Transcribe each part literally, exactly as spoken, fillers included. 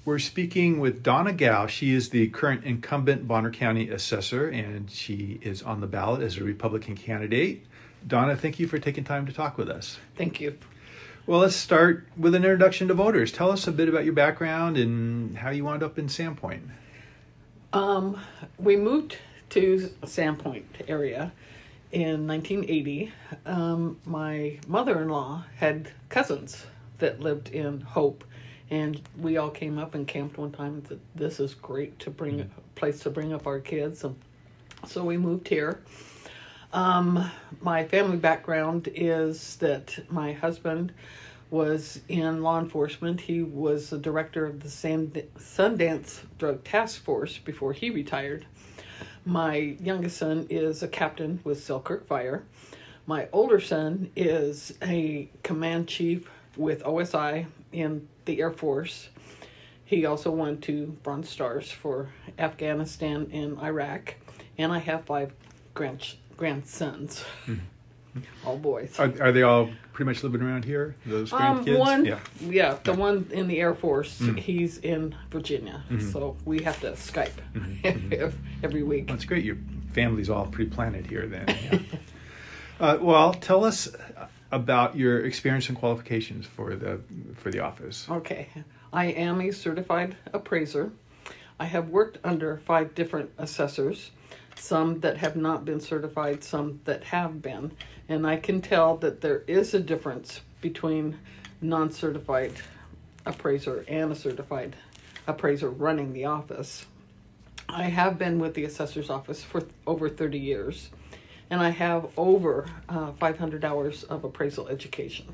We're speaking with Donna Gow. She is the current incumbent Bonner County Assessor, and she is on the ballot as a Republican candidate. Donna, thank you for taking time to talk with us. Thank you. Well, let's start with an introduction to voters. Tell us a bit about your background and how you wound up in Sandpoint. Um, we moved to Sandpoint area in nineteen eighty. Um, my mother-in-law had cousins that lived in Hope, and we all came up and camped one time. That this is great to bring a place to bring up our kids, and so we moved here. Um, my family background is that my husband was in law enforcement. He was the director of the Sand- Sundance Drug Task Force before he retired. My youngest son is a captain with Selkirk Fire. My older son is a command chief with O S I in the Air Force. He also won two Bronze Stars for Afghanistan and Iraq. And I have five grand- grandsons, mm-hmm. all boys. Are, are they all pretty much living around here, those Um, grandkids? one, yeah. yeah, the yeah. one in the Air Force, mm-hmm. he's in Virginia. Mm-hmm. So we have to Skype mm-hmm. every week. That's great. Your family's all pretty planted here then. Yeah. uh, well, tell us about your experience and qualifications for the for the office. Okay. I am a certified appraiser. I have worked under five different assessors, some that have not been certified, some that have been. And I can tell that there is a difference between non-certified appraiser and a certified appraiser running the office. I have been with the assessor's office for over thirty years. And I have over uh, five hundred hours of appraisal education.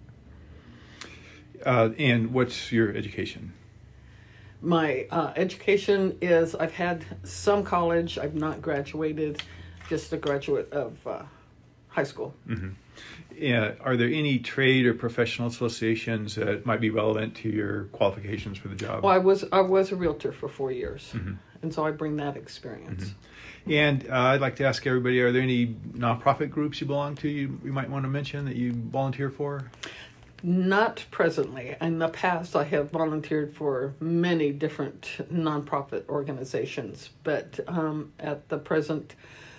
Uh, and what's your education? My uh, education is, I've had some college. I've not graduated, just a graduate of uh, high school. Mm-hmm. Yeah. Are there any trade or professional associations that might be relevant to your qualifications for the job? Well, I was I was a realtor for four years, mm-hmm. and so I bring that experience. Mm-hmm. And uh, I'd like to ask everybody, are there any nonprofit groups you belong to you, you might want to mention that you volunteer for? Not presently. In the past, I have volunteered for many different nonprofit organizations, but um, at the present,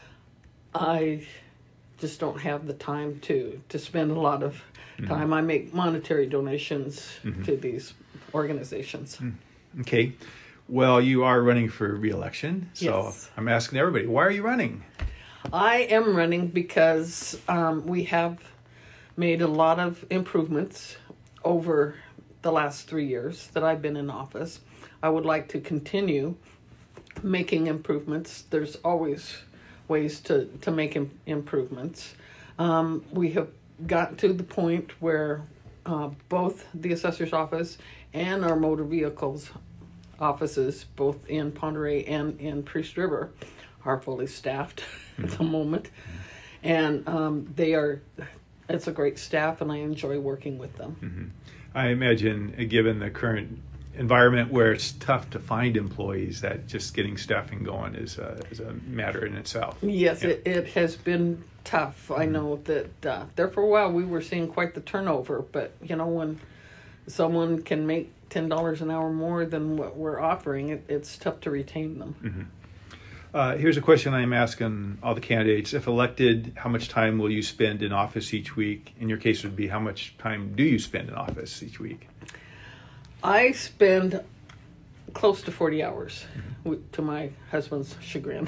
I just don't have the time to, to spend a lot of time. Mm-hmm. I make monetary donations mm-hmm. to these organizations. Okay. Well, you are running for re-election, so yes. I'm asking everybody, why are you running? I am running because um, we have made a lot of improvements over the last three years that I've been in office. I would like to continue making improvements. There's always ways to, to make im- improvements. Um, we have gotten to the point where uh, both the assessor's office and our motor vehicles offices, both in Ponderay and in Priest River, are fully staffed mm-hmm. at the moment. And um, they are, it's a great staff, and I enjoy working with them. Mm-hmm. I imagine, uh, given the current environment where it's tough to find employees, that just getting staffing going is a, is a matter in itself. Yes, yeah. it, it has been tough. Mm-hmm. I know that uh, there for a while we were seeing quite the turnover, but, you know, when someone can make ten dollars an hour more than what we're offering, it, it's tough to retain them. Mm-hmm. Uh, here's a question I'm asking all the candidates. If elected, how much time will you spend in office each week? In your case, it would be how much time do you spend in office each week? I spend close to forty hours, mm-hmm. to my husband's chagrin.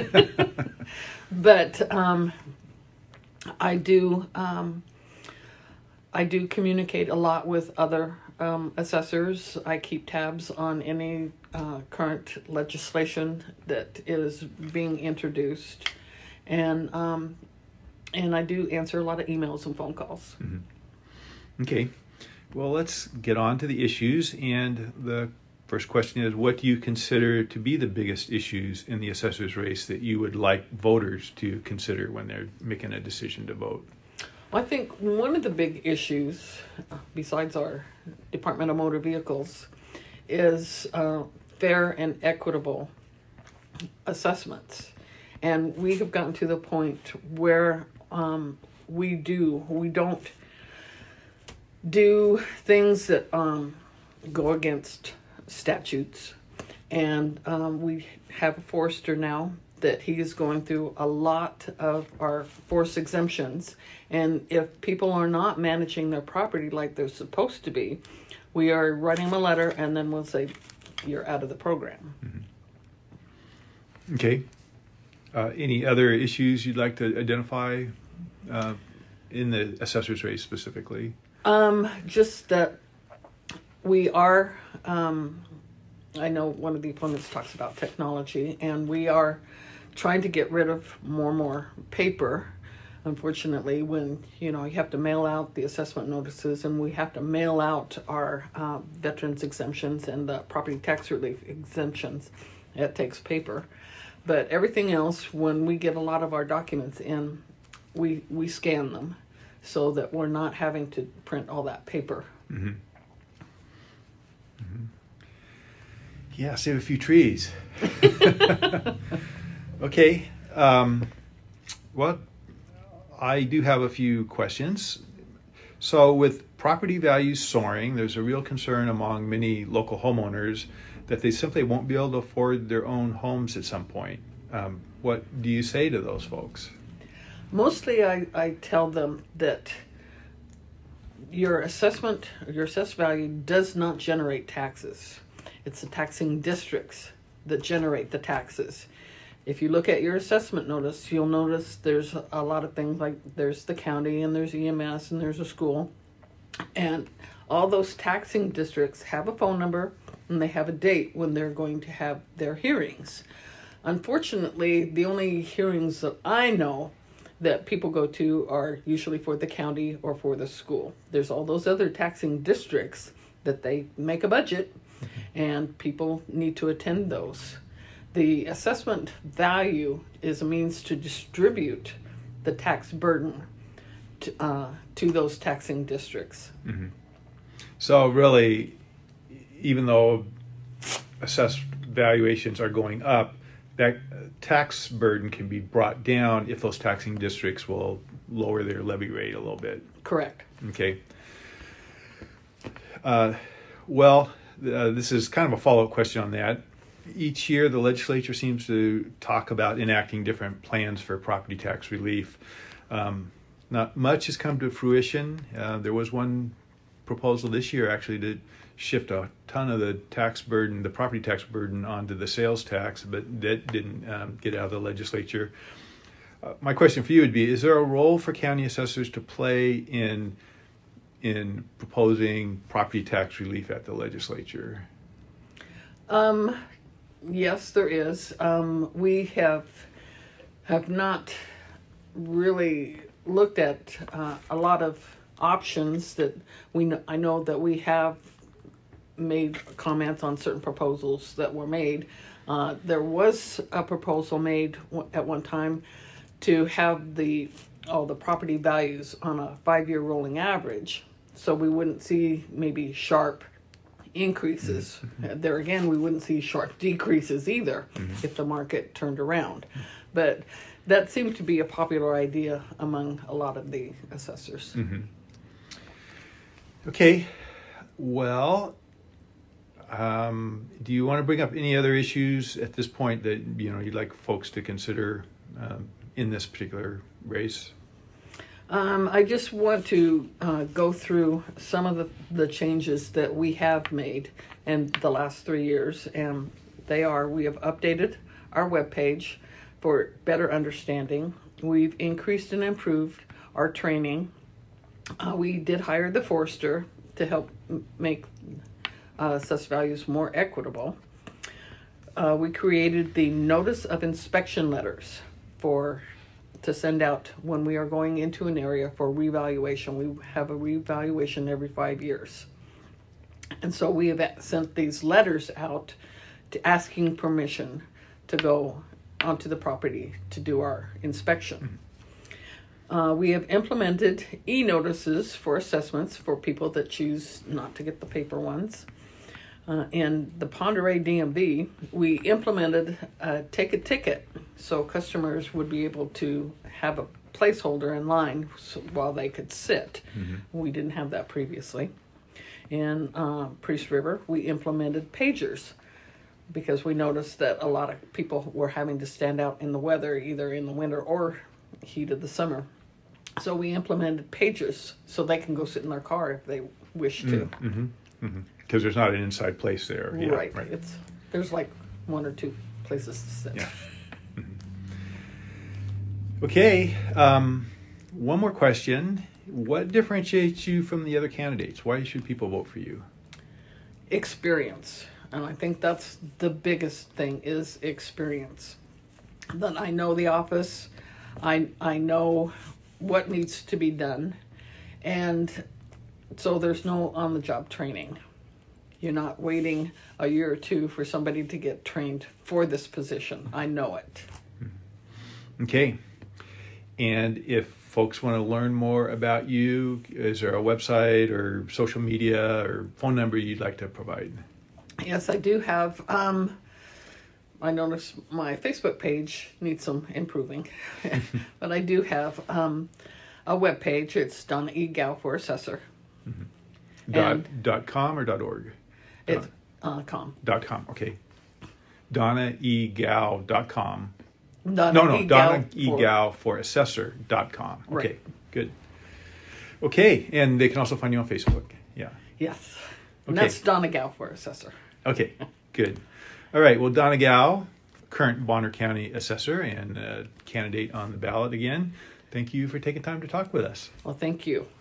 But um, I do um, I do communicate a lot with other um, assessors. I keep tabs on any uh, current legislation that is being introduced, and um, and I do answer a lot of emails and phone calls. Mm-hmm. Okay, well, let's get on to the issues. And the first question is, what do you consider to be the biggest issues in the assessor's race that you would like voters to consider when they're making a decision to vote? I think one of the big issues, besides our Department of Motor Vehicles, is uh, fair and equitable assessments. And we have gotten to the point where um, we do, we don't do things that um, go against statutes. And um, we have a forester now that he is going through a lot of our forest exemptions. And if people are not managing their property like they're supposed to be, we are writing them a letter and then we'll say, you're out of the program. Mm-hmm. Okay. Uh, any other issues you'd like to identify uh, in the assessor's race specifically? Um, just that we are, um, I know one of the opponents talks about technology, and we are trying to get rid of more and more paper. Unfortunately, when, you know, you have to mail out the assessment notices and we have to mail out our uh, veterans exemptions and the property tax relief exemptions, it takes paper. But everything else, when we get a lot of our documents in, we we scan them so that we're not having to print all that paper. Mm-hmm. Mm-hmm. Yeah, save a few trees. Okay. Um, well, I do have a few questions. So with property values soaring, there's a real concern among many local homeowners that they simply won't be able to afford their own homes at some point. Um, what do you say to those folks? Mostly I, I tell them that your assessment, your assessed value does not generate taxes. It's the taxing districts that generate the taxes. If you look at your assessment notice, you'll notice there's a lot of things like there's the county and there's E M S and there's a school. And all those taxing districts have a phone number and they have a date when they're going to have their hearings. Unfortunately, the only hearings that I know that people go to are usually for the county or for the school. There's all those other taxing districts that they make a budget and people need to attend those. The assessment value is a means to distribute the tax burden to, uh, to those taxing districts. Mm-hmm. So really, even though assessed valuations are going up, that tax burden can be brought down if those taxing districts will lower their levy rate a little bit. Correct. Okay. Uh, well, uh, this is kind of a follow-up question on that. Each year, the legislature seems to talk about enacting different plans for property tax relief. Um, not much has come to fruition. Uh, there was one proposal this year, actually, to shift a ton of the tax burden, the property tax burden, onto the sales tax, but that didn't um, get out of the legislature. Uh, my question for you would be, is there a role for county assessors to play in in proposing property tax relief at the legislature? Um, yes, there is. Um, we have have not really looked at uh, a lot of options that we. Kn- I know that we have made comments on certain proposals that were made. Uh, there was a proposal made w- at one time to have the all the property values on a five-year rolling average, so we wouldn't see maybe sharp increases. Mm-hmm. There again, we wouldn't see sharp decreases either mm-hmm. if the market turned around. But that seemed to be a popular idea among a lot of the assessors. Mm-hmm. Okay, well, um, do you want to bring up any other issues at this point that you know you'd like folks to consider um, in this particular race? Um, I just want to uh, go through some of the, the changes that we have made in the last three years, and they are: we have updated our webpage for better understanding. We've increased and improved our training. Uh, we did hire the forester to help m- make uh, assessed values more equitable. Uh, we created the notice of inspection letters for to send out when we are going into an area for revaluation. We have a revaluation every five years. And so we have sent these letters out to asking permission to go onto the property to do our inspection. Uh, we have implemented e-notices for assessments for people that choose not to get the paper ones. Uh, in the Pend Oreille D M V, we implemented a take a ticket so customers would be able to have a placeholder in line so, while they could sit. Mm-hmm. We didn't have that previously. In uh, Priest River, we implemented pagers because we noticed that a lot of people were having to stand out in the weather, either in the winter or heat of the summer. So we implemented pagers so they can go sit in their car if they wish to. Mm-hmm. Mm-hmm. Because there's not an inside place there. Yeah, right. right. It's there's like one or two places to sit. Yeah. Mm-hmm. Okay. Um, one more question. What differentiates you from the other candidates? Why should people vote for you? Experience. And I think that's the biggest thing is experience. That I know the office. I I know what needs to be done. And so there's no on-the-job training. You're not waiting a year or two for somebody to get trained for this position. I know it. Okay. And if folks want to learn more about you, is there a website or social media or phone number you'd like to provide? Yes, I do have. Um, I notice my Facebook page needs some improving, but I do have um, a web page. It's Donna E. Gow for Assessor. Mm-hmm. Dot, dot com or dot org? It's uh, com. Dot com, okay. Donna E. Gow dot com. Donna no, no, E. Donna Gow E. for- Gow for Assessor dot com. Okay, Right. good. Okay, and they can also find you on Facebook. Yeah. Yes. And Okay. that's Donna Gow for Assessor. Okay, good. All right, well, Donna Gow, current Bonner County Assessor and uh, candidate on the ballot again, thank you for taking time to talk with us. Well, thank you.